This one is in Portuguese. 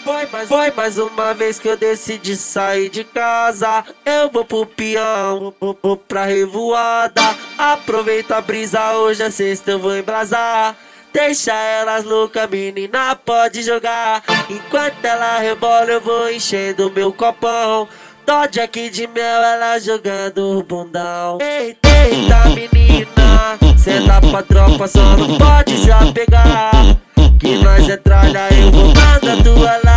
Foi mais uma vez que eu decidi sair de casa. Eu vou pro peão, vou pra revoada. Aproveita a brisa, hoje é sexta, eu vou embrasar. Deixa elas loucas, menina, pode jogar. Enquanto ela rebola, eu vou enchendo meu copão. Dodge aqui de mel, ela jogando o bundão. Eita, menina, senta pra tropa, só não pode se apegar. Que nós é tralha, eu vou mandar tua lá.